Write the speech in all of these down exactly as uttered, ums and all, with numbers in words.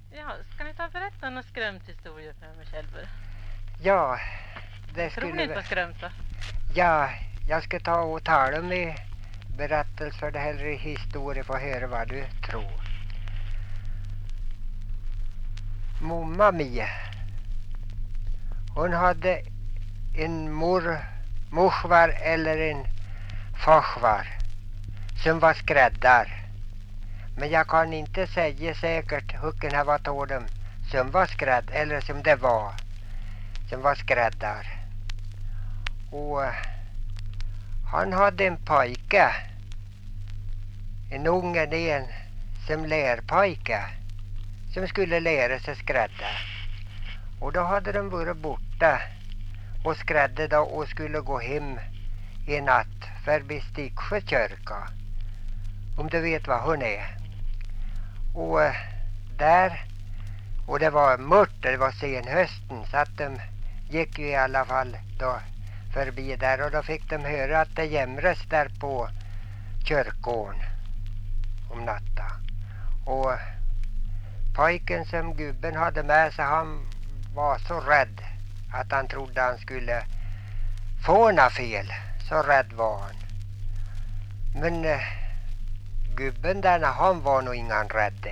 Ja, ska ni ta och berätta några skrämthistorier för mig själva? Ja, det Jag tror skulle... ni inte var skrämt va? Ja, jag ska ta och tala med berättelser eller historier för att höra vad du tror. Mamma Mia, hon hade en mor, morsvar eller en farsvar som var skräddare. Men jag kan inte säga säkert hur det var till dem som var skrädd eller som det var som var skräddare. Och han hade en pojke, en unge en som lärpojke som skulle lära sig skrädda. Och då hade de varit borta och skrädde då och skulle gå hem i natt förbi Sticksjö kyrka. Om du vet vad hon är. Och där, och det var mörkt, det var sen hösten så att de gick ju i alla fall då förbi där och då fick de höra att det jämrades där på kyrkån om natta. Och pojken som gubben hade med sig, han var så rädd att han trodde han skulle få något fel. Så rädd var han. Men eh, gubben där, han var nog ingen rädd.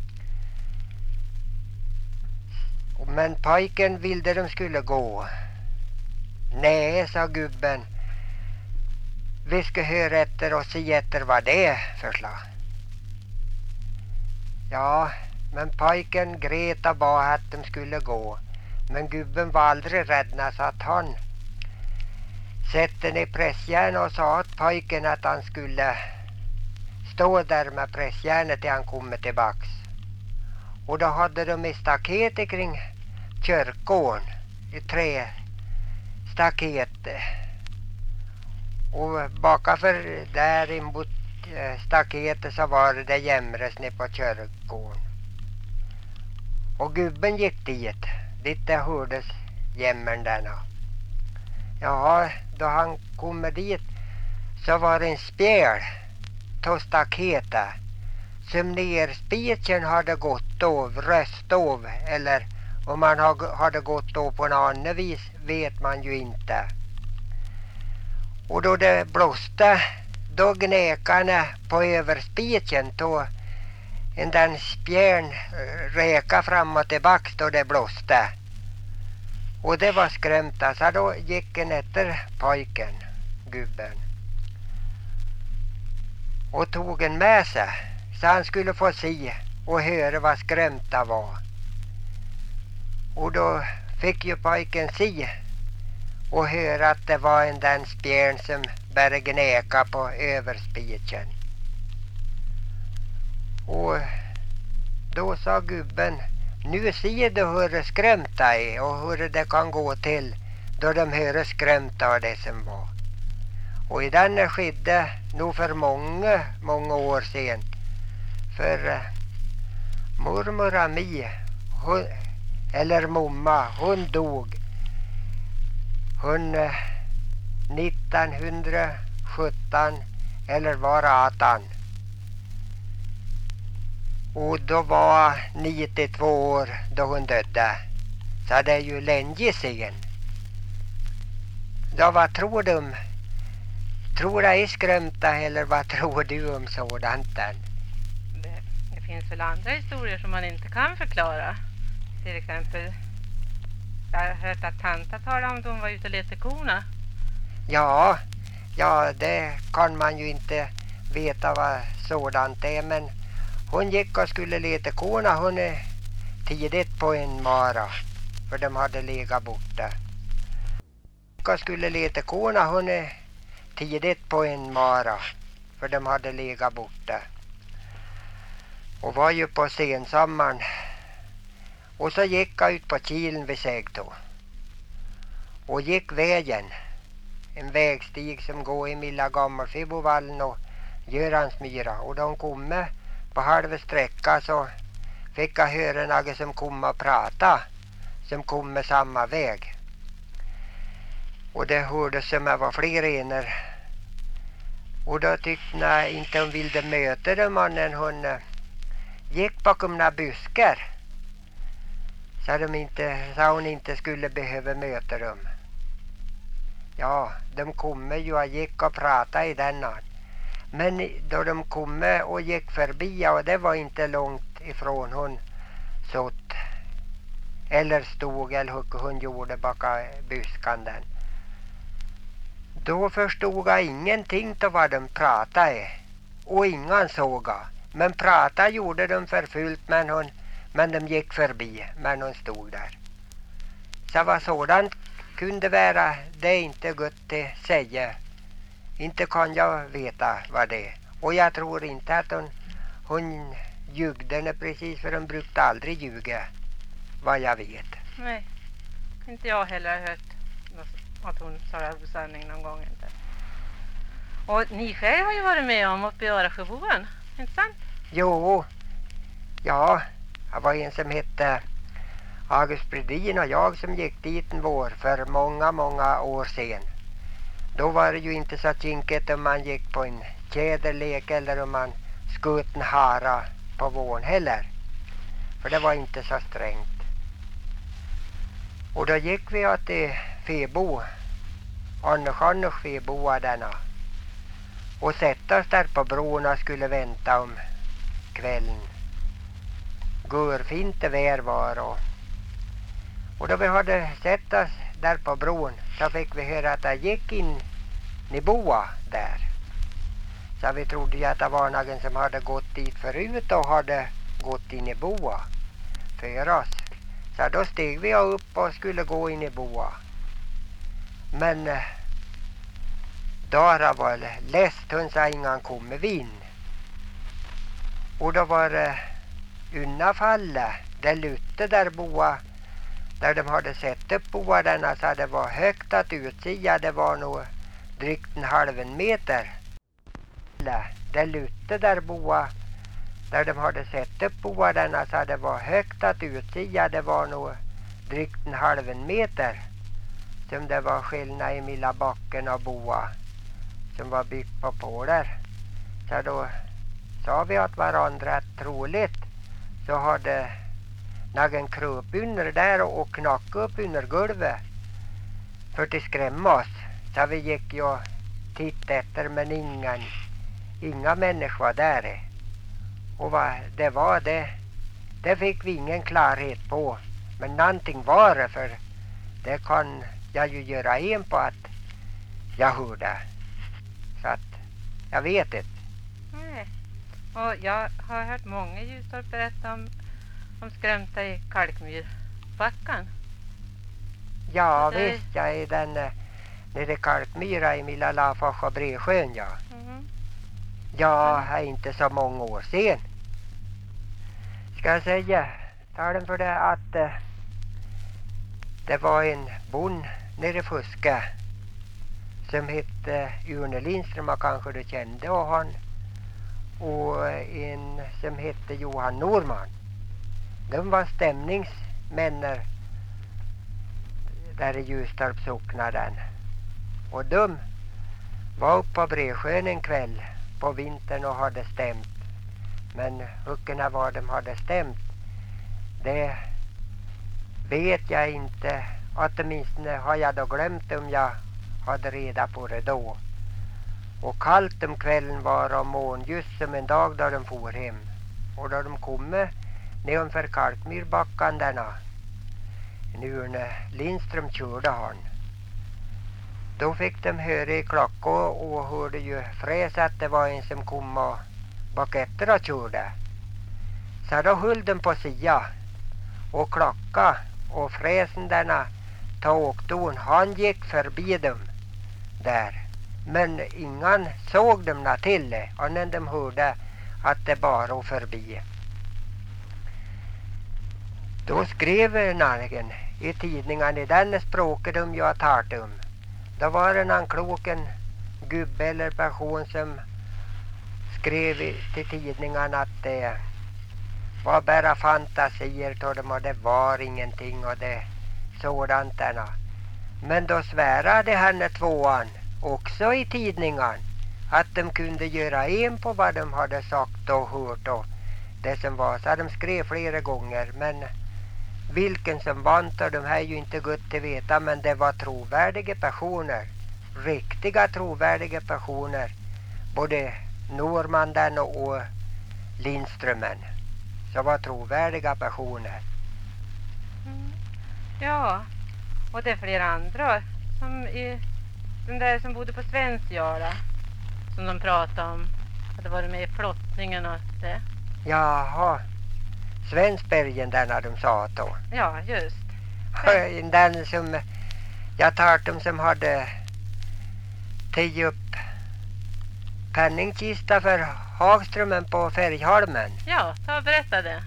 Men pojken ville de skulle gå. Nej, sa gubben. Vi ska höra efter och se efter vad det är för slag. Ja, men pojken grät och bad att de skulle gå. Men gubben var aldrig rädd så att han sätter ner pressjärn och sa åt pojken att han skulle stå där med pressjärnet till han kommer tillbaks. Och då hade de ett staket kring kyrkån, i tre staket. Och bakanför där emot staketet så var det jämres ner på kyrkån. Och gubben gick dit, dit det hördes jämmern där. Ja, då han kommer dit så var det en spjäl till staketet som nerspetsen hade gått av, röst av, eller om man hade gått av på en annan vis vet man ju inte. Och då det blåste, då gnäkarna på överspetsen då en den spjärn räka fram och tillbaks då det blåste. Och det var skrämt, alltså då gick en efter pojken, gubben. Och tog en med sig så han skulle få se och höra vad skrämta var. Och då fick ju pojken se och höra att det var en den spjärn som började gnäka på överspetsen. Och då sa gubben, nu ser du hur det skrämta är och hur det kan gå till då de hör skrämta av det som var. Och i den skedde nog för många, många år sedan. För uh, mormor Ami, hon, eller mamma, hon dog. Hon uh, nittonhundrasjutton eller var arton. Och då var nittiotvå år då hon dödde. Så det är ju länge sedan. Då vad tror du? Tror jag är skrämta eller vad tror du om sådant? Det, det finns väl andra historier som man inte kan förklara. Till exempel, jag har hört att tanta talade om att hon var ute och letade korna. Ja, ja, det kan man ju inte veta vad sådant är, men hon gick och skulle leta korna. Hon är tidigt på en mara, för de hade legat borta. Hon gick och skulle leta korna. Hon är tidigt på en mara, för de hade legat borta. Och var ju på sensommaren. Och så gick jag ut på kilen vid Sägtå. Och gick vägen. En vägstig som går i Milla Gammelfibovallen och Göransmyra. Och de kom på halva sträcka så fick jag höra någon som kom och prata. Som kom med samma väg. Och det hördes som jag var fler ener. Och då tyckte jag inte hon ville möta den mannen. Hon gick bakom några buskar. Så de inte, så hon inte skulle behöva möta dem. Ja, de kommer ju och gick och pratade i denna. Men då de kom och gick förbi, och det var inte långt ifrån hon satt eller stod eller hur hon gjorde bakom buskanden. Då förstod jag ingenting till vad de pratade och ingen såg. Men prata gjorde de för fullt, men, hon, men de gick förbi, men hon stod där. Så vad sådant kunde vara, det är inte gott att säga. Inte kan jag veta vad det är. Och jag tror inte att hon, hon ljugde henne precis, för hon brukade aldrig ljuga, vad jag vet. Nej, inte jag heller har hört att hon sa osanning någon gång inte. Och ni själv har ju varit med om uppe i Arasjöboen, inte sant? Jo, ja, det var en som hette August Bredin och jag som gick dit en vår för många, många år sedan. Då var det ju inte så kinkigt om man gick på en tjäderlek eller om man sköt en hara på våren heller. För det var inte så strängt. Och då gick vi till Febo, Anders Anders Febo denna. Och sätta oss där på bron och skulle vänta om kvällen. Görfint väder var och, och då vi hade sett oss där på bron så fick vi höra att det gick in i boa där. Så vi trodde ju att det var någon som hade gått dit förut och hade gått in i boa för oss. Så då steg vi upp och skulle gå in i boa. Men Dara var läst, hon sa ingen kommer vin. Och då var det unnafallet, det lutte där boa, där de hade sett upp boa denna, så det var högt att utsida, det var nog drygt en halv en meter. Det lutte där boa, där de hade sett upp boa denna, så det var högt att utsida, det var nog drygt en halv en meter. Som det var skillnad i milla backen och boa som var byggt på pålar. Så då sa vi åt varandra att troligt så hade någon kröp under där och knackat upp under golvet för att skrämma oss. Så vi gick ju och tittade efter, men ingen, inga människor var där. Och vad det var det, det fick vi ingen klarhet på. Men någonting var det, för det kan jag ju göra en på att jag hörde. Så att jag vet inte. Nej. Och jag har hört många Ljustorp berätta om, om skrämta i Kalkmyrbackan. Ja det... visst, jag är den nere i Kalkmyra i Milla Lafors och Bresjön, ja. Mm. Ja, är inte så många år sedan. Ska jag säga, tala för det att eh, det var en bond nere i Fuska som hette Urne Lindström, och kanske du kände och han, och en som hette Johan Norman. De var stämningsmänner där i Ljustorp socknaden. Och de var uppe på Bresjön en kväll på vintern och hade stämt. Men huckorna var de hade stämt, det vet jag inte. Åtminstone har jag då glömt om jag hade reda på det då. Och kallt om kvällen var och mån just som en dag då de for hem. Och då de kom nedanför Kalkmyrbackan denna, nu när Lindström körde han, då fick de höra i klockan och hörde ju fräs att det var en som kom och bak efter och körde. Så då höll de på sia och klocka och fräsen denna tågton, han gick förbi dem där. Men ingen såg dem till det, och när de hörde att det bara var förbi. Då skrev någon i tidningen i den språket de jag talat om. Då var det någon kloken gubbe eller person som skrev till tidningen att det var bara fantasier till dem och det var ingenting och det sådant där. Men då svärade henne tvåan också i tidningen att de kunde göra en på vad de hade sagt och hört och det som var. Så de skrev flera gånger, men vilken som vann, och de här är ju inte gott att veta, men det var trovärdiga personer. Riktiga trovärdiga personer. Både Normanden och Lindströmen. Så var trovärdiga personer. Mm. Ja, och det är flera andra som i den där som bodde på Svensgöra som de pratade om hade varit med i flottningen och det. Jaha, Svensbergen den har de sa då. Ja, just. Den som jag talade om som hade tagit upp penningkista för Hagströmen på Färgholmen. Ja, ta och berätta det.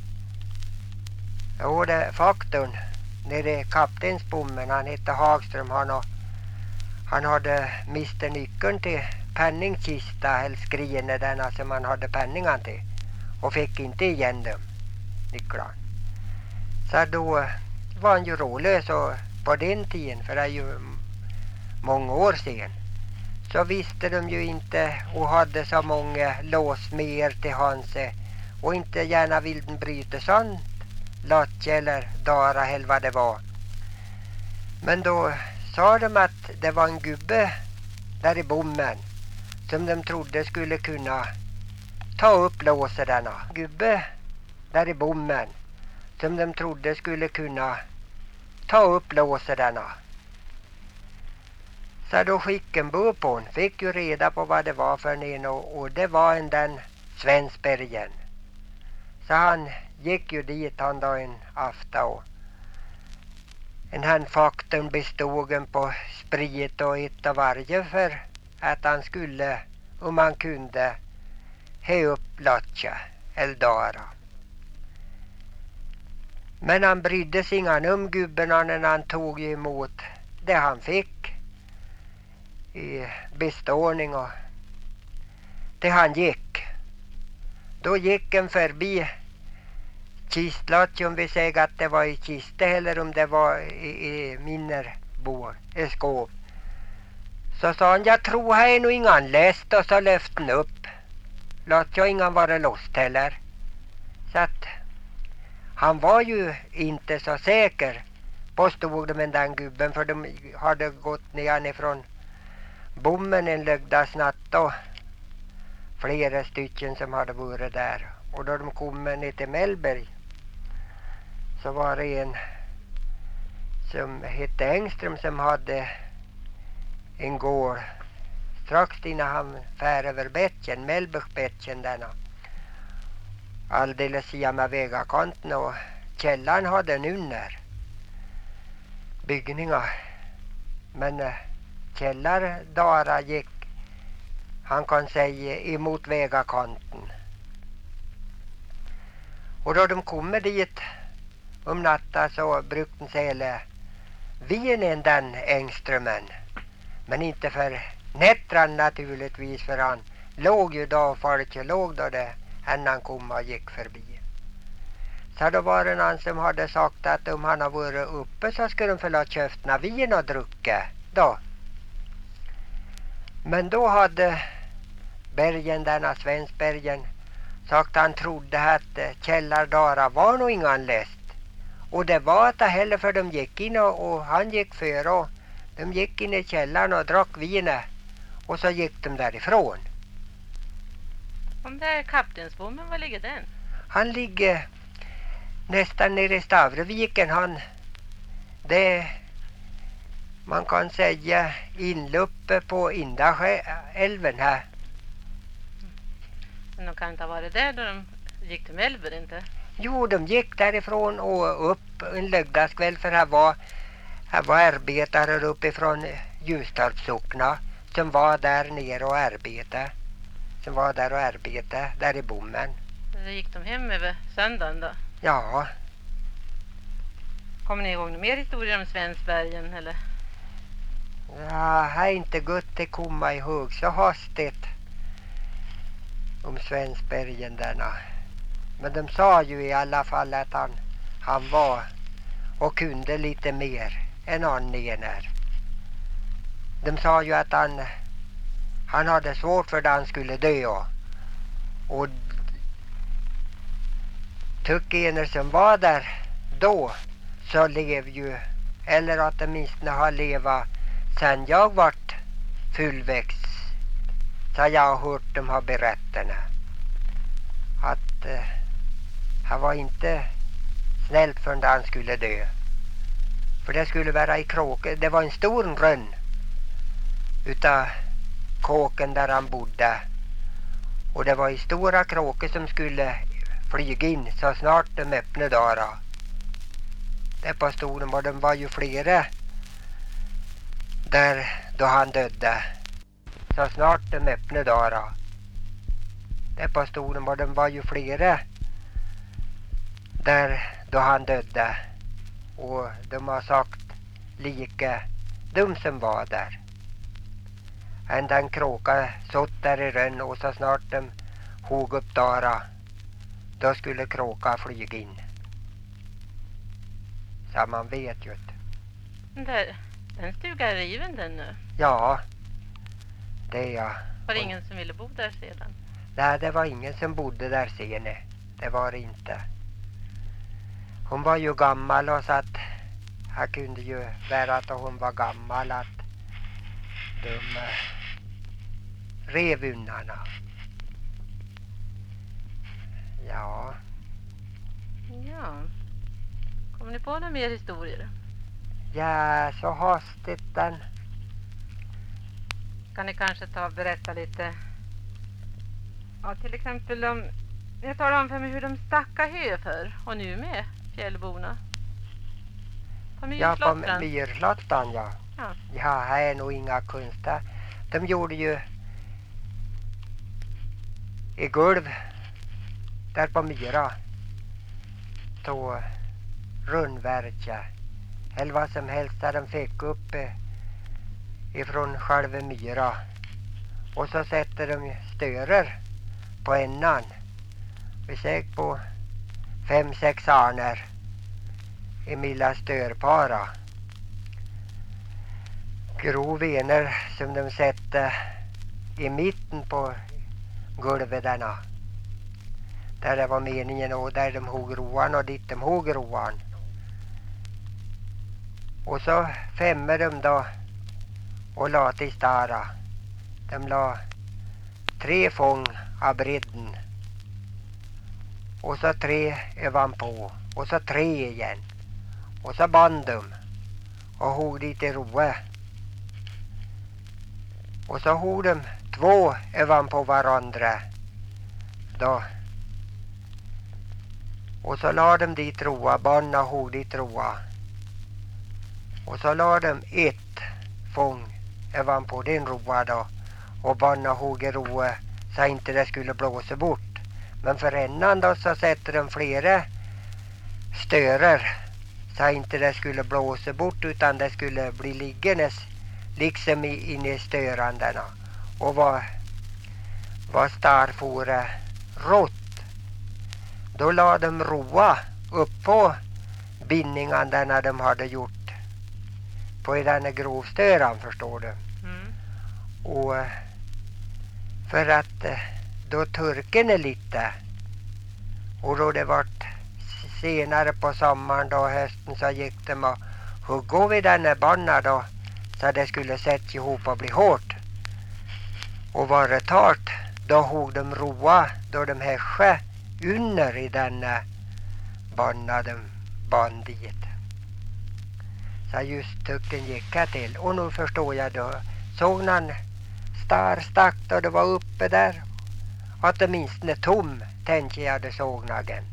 Jo, det är faktorn nere i kaptensbommen. Han hette Hagström. Han, och, han hade mist nyckeln till penningkista eller skriene denna som han hade penningan till. Och fick inte igen dem, nycklarna. Så då var han ju rålös och på den tiden, för det är ju många år sedan, så visste de ju inte och hade så många lås mer till hans och inte gärna ville bryta sånt latche eller dara eller vad det var. Men då sa de att det var en gubbe där i bommen som de trodde skulle kunna ta upp låset denna. Gubbe där i bommen som de trodde skulle kunna ta upp låset denna. Så då skickade på hon, fick ju reda på vad det var för en och, och det var en den Svensbergen. Så han gick ju dit han då en afton och en han faktorn bestod på sprit och ett av varje för att han skulle, om han kunde, he upp latcha eller dara. Men han brydde sig inga om gubben när han tog emot det han fick i beståning och det han gick. Då gick han förbi kistlatch, om vi säger att det var i kiste eller om det var i, i minner bor, i skåp. Så sa han, jag tror här är nog ingen läst, och så lyfte han upp. Låt jag ingen vara lost heller. Så att han var ju inte så säker, påstod de med den gubben, för de hade gått ner ifrån bommen en lördagsnatt och flera stycken som hade varit där. Och då de kom ner till Mellberg så var det en som hette Engström som hade en gård strax innan han fär över Bettjen, Mellbergsbettjen denna. Alldeles i med vägakanten, och källaren hade en under byggningar. Men äh, källardara gick, han kan säga, emot vägakanten. Och då de kommer dit om natta så brukade de säga vinen den Engströmen. Men inte för nättran naturligtvis, för han låg ju då, folk låg då det än han kom och gick förbi. Så då var det någon som hade sagt att om han har varit uppe så skulle de få köpta vin och drucka då. Men då hade Bergen, denna Svensbergen, sagt att han trodde att källardara var nog ingen läst. Och det var att heller, för de gick in och, och han gick före och de gick in i källaren och drack vinet och så gick de därifrån. Om där kaptensbommen, var ligger den? Han ligger nästan nere i Stavreviken. Han, det man kan säga inloppe på Indasjöälven här. Men de kan inte ha varit där då de gick till Mellberg, inte? Jo, de gick därifrån och upp en lördagskväll, för här var, här var arbetare uppifrån Ljustorpssockna som var där nere och arbetade. Som var där och arbetade, där i bommen. Så gick de hem över söndagen då? Ja. Kommer ni ihåg några mer historier om Svensbergen, eller? Ja, här är inte gott att komma ihåg så hastigt om Svensbergen denna. Men de sa ju i alla fall att han, han var och kunde lite mer än andningen är. De sa ju att han, han hade svårt för att han skulle dö. Och tycker som var där då så lev ju, eller att åtminstone har levat sen jag vart fullväxt, så jag har hört dem ha berättat att eh, han var inte snällt förrän han skulle dö. För det skulle vara i kråken, det var en stor rönn utav kåken där han bodde. Och det var i stora kråkor som skulle flyga in så snart de öppnade dörren. Det på stolen var de var ju flera där då han dödde. Så snart de öppnade dörren. Det på stolen var de var ju flera där då han dödde. Och de har sagt lika de som var där. En den kråka satt där i rönn och så snart de hog upp dörren, då skulle kråka flyga in. Så man vet ju inte. Den, där, den stugan är riven den nu. Ja, det är jag. Var det ingen som ville bo där sedan? Nej, det var ingen som bodde där senare. Det var det inte. Hon var ju gammal och så att han kunde ju vara att hon var gammal att de uh, rev unnarna. Ja. Ja. Kommer ni på några mer historier? Ja, så hastigt den. Kan ni kanske ta och berätta lite? Ja, till exempel om... Jag talar om för mig hur de stackar hö för. Och nu med fjällborna. På Ja, på Myrslottan. Myrslottan, ja. Ja. Ja, här är nog inga konster. De gjorde ju i golv där på Myra. Så rundverka. Eller vad som helst där de fick upp eh, ifrån själva Myra. Och så sätter de störer på ännan. Vi säger på fem, sex arner i milla störpara. Grov ener som de sätter i mitten på golvet denna. Där det var meningen och där de hog roan och dit de hog roan. Och så femmer de då och la till stara. De la tre fång av bredden. Och så tre ovanpå. Och så tre igen. Och så band de. Och hog dit i roe. Och så hog de två ovanpå varandra. Då. Och så la de dit roa. Barna hog dit roa. Och så la de ett fång ovanpå den roa då. Och barna hog i roa så inte det skulle blåsa bort. Men för ännan då så sätter de flera störer så inte det skulle blåsa bort utan det skulle bli liggandes liksom inne i störandena. Och vad, vad starfore rått. Då la de roa upp på bindningarna när de hade gjort på den här grovstöran, förstår du. Mm. Och för att då turken är lite och då det vart senare på sommaren då hösten så gick de och hugga vid den här banna då så det skulle sätta ihop och bli hårt. Och var det tart då hugg de roa då de häsche under i den banna de band dit. Så just tucken gick här till och nu förstår jag då såg han star stack då det var uppe där. Att det minst är tom, tänker jag det sågnagen.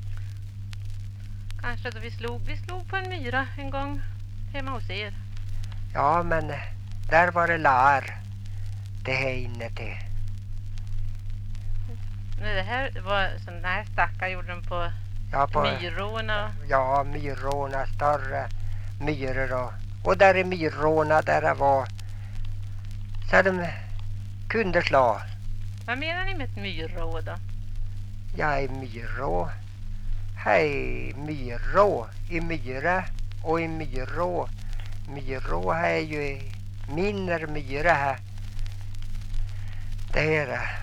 Kanske då vi slog, vi slog på en myra en gång hemma hos er. Ja, men där var det lar. Det här inne till. Nej, det här var sån här stackar gjorde de på, Ja, på myrråna. Ja, myrråna, större myror och, och där är myrråna där det var så de kunde slå. Vad menar ni med ett myrrå då? Ja, i myrrå. Hej, myrrå. I myra och i myrrå. Myrrå här är ju mindre myra här. Det är det.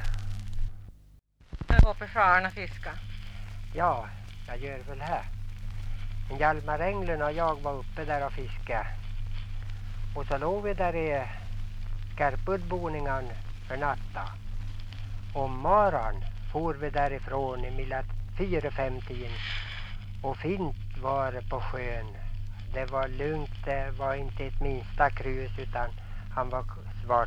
Jag går på sjön och fiska. Ja, jag gör väl här. Hjalmar Englund och jag var uppe där och fiskade. Och så låg vi där i Kärpudboningen för natta. Och morgon for vi därifrån i mellan fyra fem tiden. Och fint var det på sjön. Det var lugnt, det var inte ett minsta krus utan han var svart.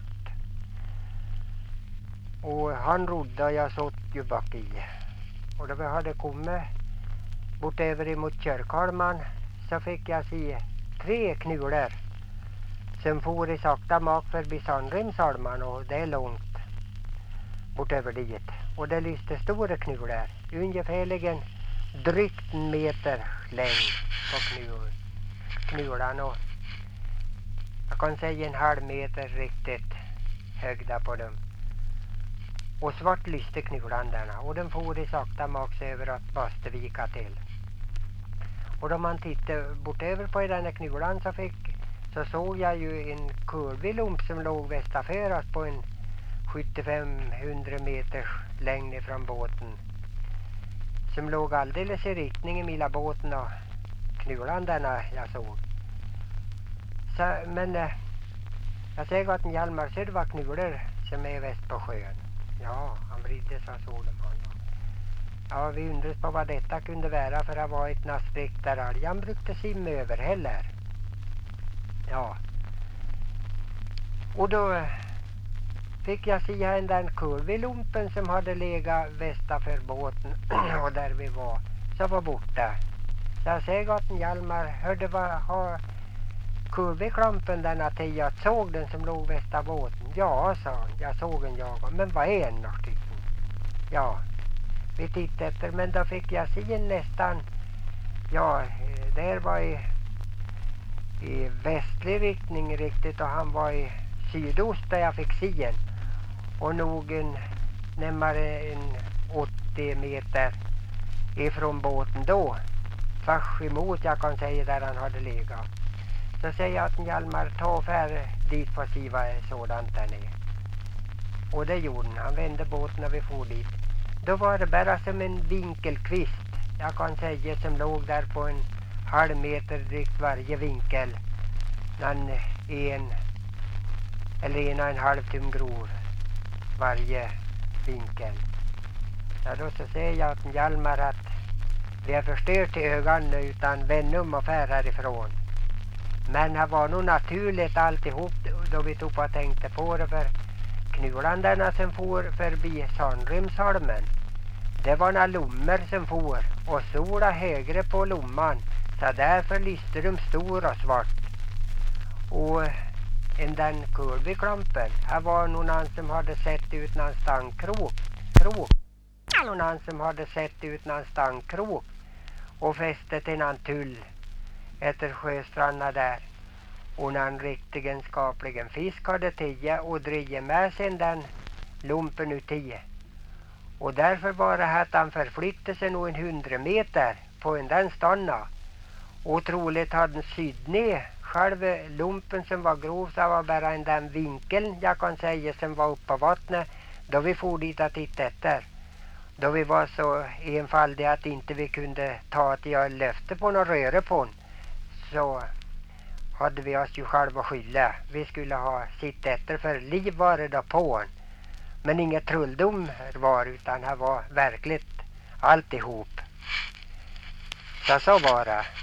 Och han rodde och jag satt ju bak i. Och då vi hade kommit bort över emot Kyrkholman så fick jag se tre knulor som for i sakta mak förbi Sandrimsholman, och det är långt bort över dit. Och det lyste stora knulor, ungefärligen drygt en meter längd på knul, knulan, och jag kan säga en halv meter riktigt högda på dem. Och svart lyste knulandarna, och den for i sakta maks över att Bastevika till. Och då man tittade bort över på den här knulan så, fick, så såg jag ju en kurvilump som låg västaföras på en sjuttiofem hundra meters längd ifrån båten. Som låg alldeles i riktning i båten och knulandarna jag såg. Så, men eh, jag säger att en Hjalmar så det var knulor som är väst på sjön. Ja, han vridde så såg de honom. Ja, vi undras på vad detta kunde vara, för det var ett nastrikt där aljan brukade simma över heller. Ja. Och då eh, fick jag se den där kurvilumpen som hade legat västaför båten och där vi var, så var borta. Så jag säger att en Hjalmar hörde vad ha kurviklampen denna tid, jag såg den som låg väst av båten. Ja, sa han, jag såg den jag. Men vad är en stycken? Ja, vi tittade efter, men då fick jag se nästan, ja, där var i, i västlig riktning riktigt, och han var i sydost där jag fick se en. Och nog en, närmare en åttio meter ifrån båten då. Tvärs emot, jag kan säga, där han hade legat. Så säger jag att en Hjalmar ta för dit för att se vad är sådant där nere. Och det gjorde han. Han vände båten när vi for dit. Då var det bara som en vinkelkvist, jag kan säga, som låg där på en halv meter drygt varje vinkel. En, en eller en och en halv tum grov varje vinkel. Ja, då så säger jag att en Hjalmar att vi har förstört i ögonen utan vännum och fär härifrån. Men det var nog naturligt alltihop då vi tog på och tänkte på det, för knulandarna som for förbi Sandrimsholmen, det var några lommor som for och sola högre på lomman, så därför lyste de stor och svart. Och en den kurviklampen, här var någon som hade sett ut någon stangkrok, krok, någon som hade sett ut någon stangkrok och fäste till någon tull efter sjöstrandna där. Och när en riktigen skapligen fisk hade tio och dreje med sig den lumpen ut tio. Och därför var det att han förflyttade sig nog en hundra meter på en den stanna. Och troligt hade den sydd ner själva lumpen som var grov, så var bara en den vinkeln, jag kan säga, som var uppe på vattnet då vi for dit att titta efter. Då vi var så enfaldiga att inte vi kunde ta att jag löfte på några röre på den, så hade vi oss ju själva skylla. Vi skulle ha sitt efter, för liv var det då på en. Men inget trulldom var, utan det var verkligt alltihop. Så så var det.